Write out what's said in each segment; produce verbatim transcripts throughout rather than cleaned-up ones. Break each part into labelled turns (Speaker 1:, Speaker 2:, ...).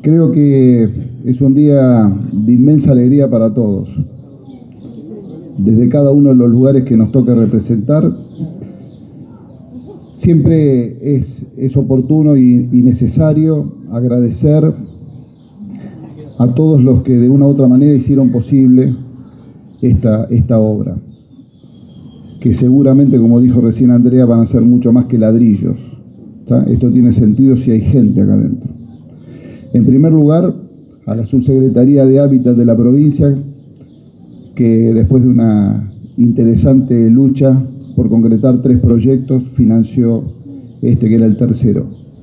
Speaker 1: Creo que es un día de inmensa alegría para todos. Desde cada uno de los lugares que nos toca representar, siempre es, es oportuno y, y necesario agradecer a todos los que de una u otra manera hicieron posible esta, esta obra, que seguramente, como dijo recién Andrea, van a ser mucho más que ladrillos. ¿Tá? Esto tiene sentido si hay gente acá adentro. En primer lugar, a la Subsecretaría de Hábitat de la provincia, que después de una interesante lucha por concretar tres proyectos, financió este que era el tercero.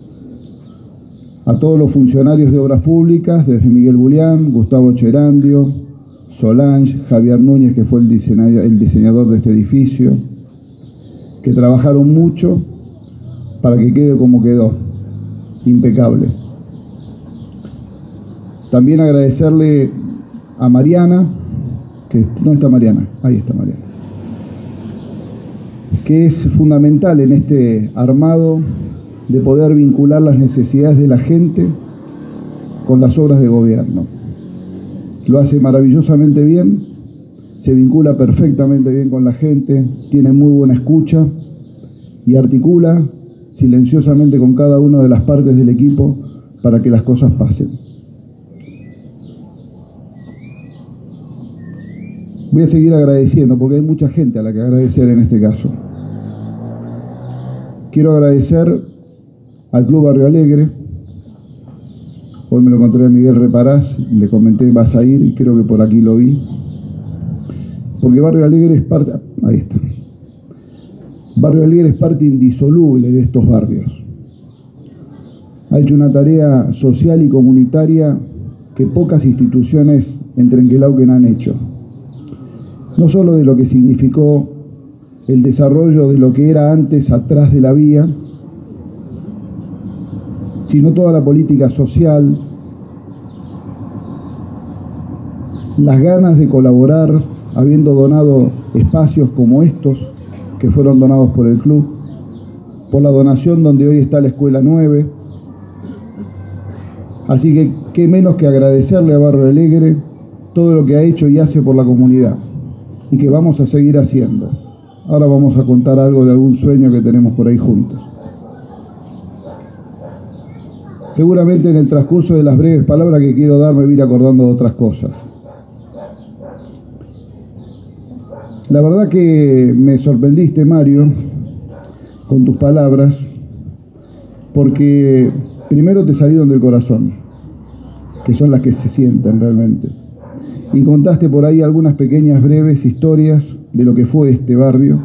Speaker 1: A todos los funcionarios de obras públicas, desde Miguel Bulián, Gustavo Cherandio, Solange, Javier Núñez, que fue el diseñador, el diseñador de este edificio, que trabajaron mucho para que quede como quedó, impecable. También agradecerle a Mariana, que ¿dónde está Mariana? Ahí está Mariana, que es fundamental en este armado de poder vincular las necesidades de la gente con las obras de gobierno. Lo hace maravillosamente bien, se vincula perfectamente bien con la gente, tiene muy buena escucha y articula silenciosamente con cada una de las partes del equipo para que las cosas pasen. Voy a seguir agradeciendo porque hay mucha gente a la que agradecer en este caso. Quiero agradecer al Club Barrio Alegre. Hoy me lo encontré a Miguel Reparás, le comenté vas a ir y creo que por aquí lo vi. Porque Barrio Alegre es parte, ahí está. Barrio Alegre es parte indisoluble de estos barrios. Ha hecho una tarea social y comunitaria que pocas instituciones en Trenquelauquen han hecho. No solo de lo que significó el desarrollo de lo que era antes atrás de la vía, sino toda la política social, las ganas de colaborar, habiendo donado espacios como estos, que fueron donados por el club, por la donación donde hoy está la Escuela nueve. Así que qué menos que agradecerle a Barrio Alegre todo lo que ha hecho y hace por la comunidad, y que vamos a seguir haciendo. Ahora vamos a contar algo de algún sueño que tenemos por ahí juntos. Seguramente en el transcurso de las breves palabras que quiero dar me voy a ir acordando de otras cosas. La verdad que me sorprendiste, Mario, con tus palabras, porque primero te salieron del corazón, que son las que se sienten realmente. Y contaste por ahí algunas pequeñas breves historias de lo que fue este barrio.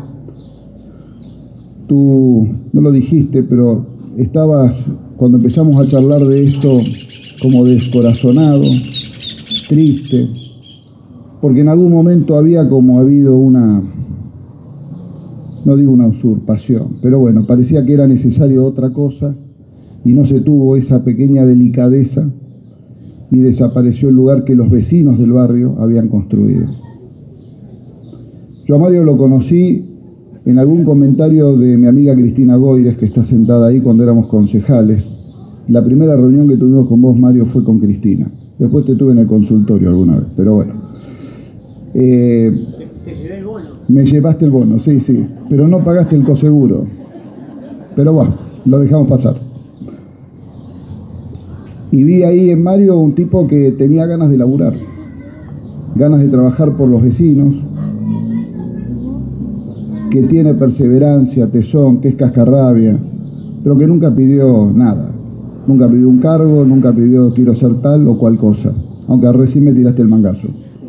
Speaker 1: Tú no lo dijiste, pero estabas, cuando empezamos a charlar de esto, como descorazonado, triste, porque en algún momento había como habido una, no digo una usurpación, pero bueno, parecía que era necesario otra cosa y no se tuvo esa pequeña delicadeza y desapareció el lugar que los vecinos del barrio habían construido. Yo a Mario lo conocí en algún comentario de mi amiga Cristina Goires, que está sentada ahí, cuando éramos concejales. La primera reunión que tuvimos con vos, Mario, fue con Cristina. Después te tuve en el consultorio alguna vez, pero bueno. Eh, ¿Te llevé el bono? Me llevaste el bono, sí, sí, pero no pagaste el coseguro. Pero bueno, lo dejamos pasar. Y vi ahí en Mario un tipo que tenía ganas de laburar, ganas de trabajar por los vecinos, que tiene perseverancia, tesón, que es cascarrabia, pero que nunca pidió nada. Nunca pidió un cargo, nunca pidió quiero ser tal o cual cosa, aunque recién me tiraste el mangazo.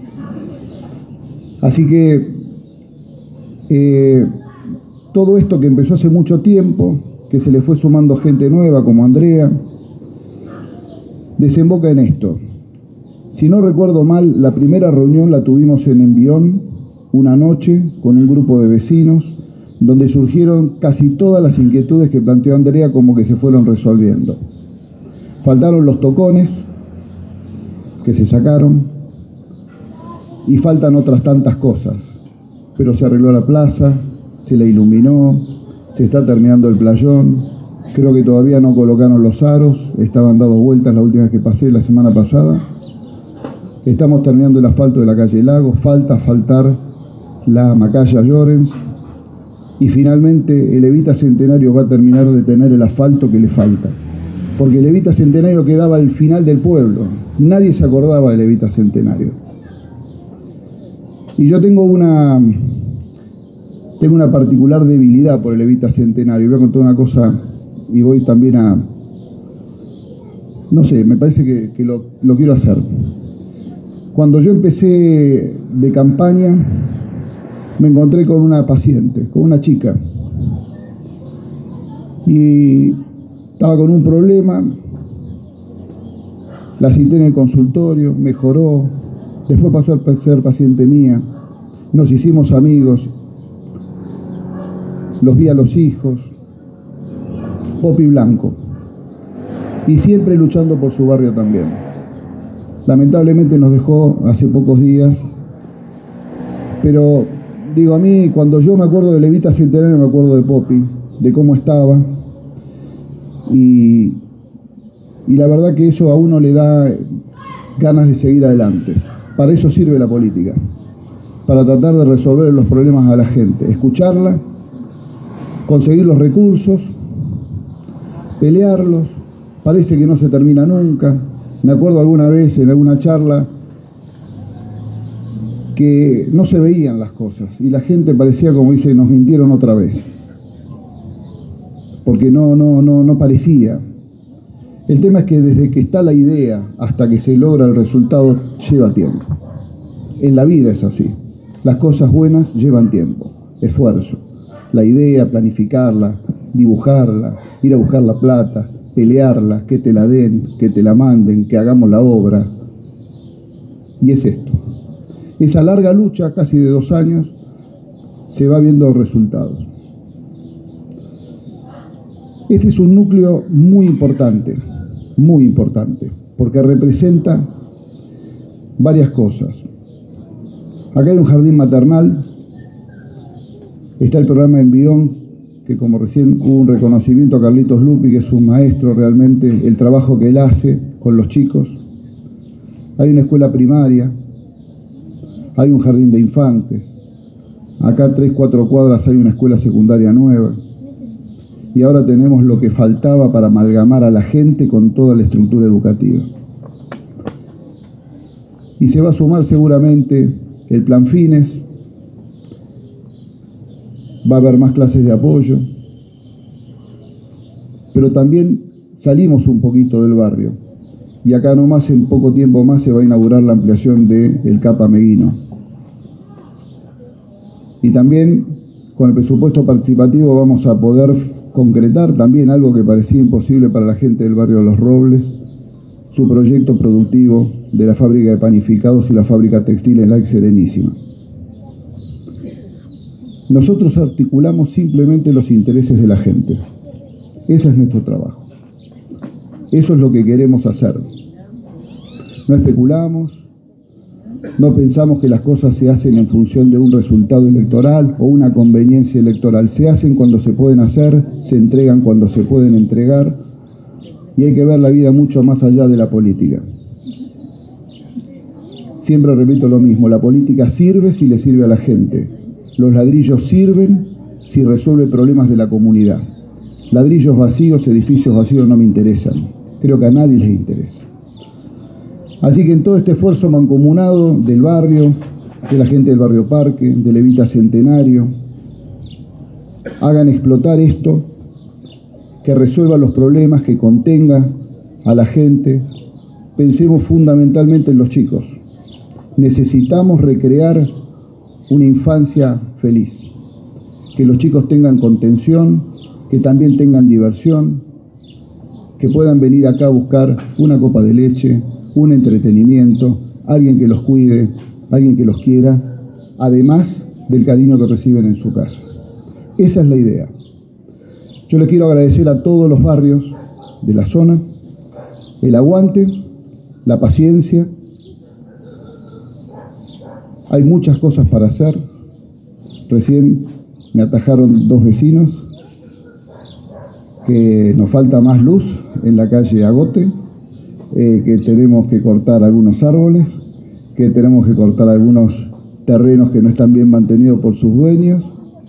Speaker 1: Así que eh, todo esto que empezó hace mucho tiempo, que se le fue sumando gente nueva como Andrea, desemboca en esto. Si no recuerdo mal, la primera reunión la tuvimos en Envión, una noche, con un grupo de vecinos, donde surgieron casi todas las inquietudes que planteó Andrea, como que se fueron resolviendo. Faltaron los tocones, que se sacaron, y faltan otras tantas cosas. Pero se arregló la plaza, se la iluminó, se está terminando el playón, Creo que todavía no colocaron los aros, estaban dados vueltas la última vez que pasé, la semana pasada. Estamos terminando el asfalto de la calle Lago, falta asfaltar la Macaya Llorens. Y finalmente el Evita Centenario va a terminar de tener el asfalto que le falta. Porque el Evita Centenario quedaba al final del pueblo. Nadie se acordaba del Evita Centenario. Y yo tengo una, tengo una particular debilidad por el Evita Centenario. Voy a contar una cosa y voy también a... No sé, me parece que, que lo, lo quiero hacer. Cuando yo empecé de campaña, me encontré con una paciente, con una chica. Y estaba con un problema, la cité en el consultorio, mejoró, después pasó a ser paciente mía, nos hicimos amigos, los vi a los hijos, Popi Blanco, y siempre luchando por su barrio también. Lamentablemente nos dejó hace pocos días, pero digo, a mí cuando yo me acuerdo de Evita Centenario me acuerdo de Popi, de cómo estaba, y, y la verdad que eso a uno le da ganas de seguir adelante. Para eso sirve la política, para tratar de resolver los problemas a la gente, escucharla, conseguir los recursos, pelearlos. Parece que no se termina nunca. Me acuerdo alguna vez en alguna charla que no se veían las cosas y la gente parecía, como dice, nos mintieron otra vez, porque no, no, no, no parecía. El tema es que desde que está la idea hasta que se logra el resultado lleva tiempo. En la vida es así. Las cosas buenas llevan tiempo, esfuerzo. La idea, planificarla, dibujarla, ir a buscar la plata, pelearla, que te la den, que te la manden, que hagamos la obra. Y es esto. Esa larga lucha, casi de dos años, se va viendo resultados. Este es un núcleo muy importante, muy importante, porque representa varias cosas. Acá hay un jardín maternal, está el programa Envión, que como recién hubo un reconocimiento a Carlitos Lupi, que es un maestro realmente, el trabajo que él hace con los chicos. Hay una escuela primaria, hay un jardín de infantes, acá a tres, cuatro cuadras hay una escuela secundaria nueva. Y ahora tenemos lo que faltaba para amalgamar a la gente con toda la estructura educativa. Y se va a sumar seguramente el Plan Fines, va a haber más clases de apoyo, pero también salimos un poquito del barrio. Y acá nomás, en poco tiempo más, se va a inaugurar la ampliación del C A P Ameguino. Y también con el presupuesto participativo vamos a poder concretar también algo que parecía imposible para la gente del barrio de Los Robles, su proyecto productivo de la fábrica de panificados y la fábrica textil en la ex Serenísima. Nosotros articulamos simplemente los intereses de la gente. Ese es nuestro trabajo. Eso es lo que queremos hacer. No especulamos, no pensamos que las cosas se hacen en función de un resultado electoral o una conveniencia electoral. Se hacen cuando se pueden hacer, se entregan cuando se pueden entregar, y hay que ver la vida mucho más allá de la política. Siempre repito lo mismo, la política sirve si le sirve a la gente. Los ladrillos sirven si resuelve problemas de la comunidad. Ladrillos vacíos, edificios vacíos no me interesan. Creo que a nadie les interesa. Así que en todo este esfuerzo mancomunado del barrio, de la gente del barrio Parque, del Evita Centenario, hagan explotar esto, que resuelva los problemas, que contenga a la gente. Pensemos fundamentalmente en los chicos. Necesitamos recrear una infancia feliz, que los chicos tengan contención, que también tengan diversión, que puedan venir acá a buscar una copa de leche, un entretenimiento, alguien que los cuide, alguien que los quiera, además del cariño que reciben en su casa. Esa es la idea. Yo les quiero agradecer a todos los barrios de la zona el aguante, la paciencia. Hay muchas cosas para hacer. Recién me atajaron dos vecinos que que nos falta más luz en la calle Agote, eh, que tenemos que cortar algunos árboles, que tenemos que cortar algunos terrenos que no están bien mantenidos por sus dueños.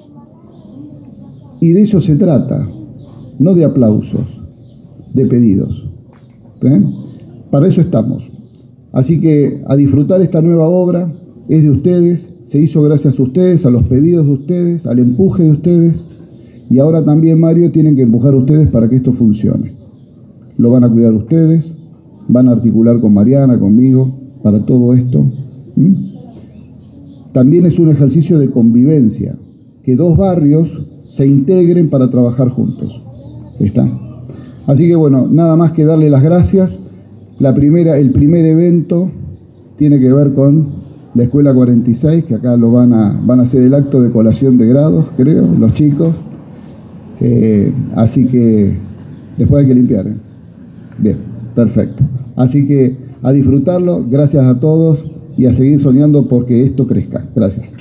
Speaker 1: Y de eso se trata, no de aplausos, de pedidos. ¿Eh? Para eso estamos. Así que a disfrutar esta nueva obra, es de ustedes, se hizo gracias a ustedes, a los pedidos de ustedes, al empuje de ustedes, y ahora también, Mario, tienen que empujar a ustedes para que esto funcione. Lo van a cuidar ustedes, van a articular con Mariana, conmigo, para todo esto. ¿Mm? También es un ejercicio de convivencia, que dos barrios se integren para trabajar juntos. ¿Está? Así que bueno, nada más que darle las gracias. La primera, el primer evento tiene que ver con la Escuela cuarenta y seis, que acá lo van a, van a hacer el acto de colación de grados, creo, los chicos. Eh, así que después hay que limpiar. ¿eh? Bien, perfecto. Así que a disfrutarlo, gracias a todos y a seguir soñando porque esto crezca. Gracias.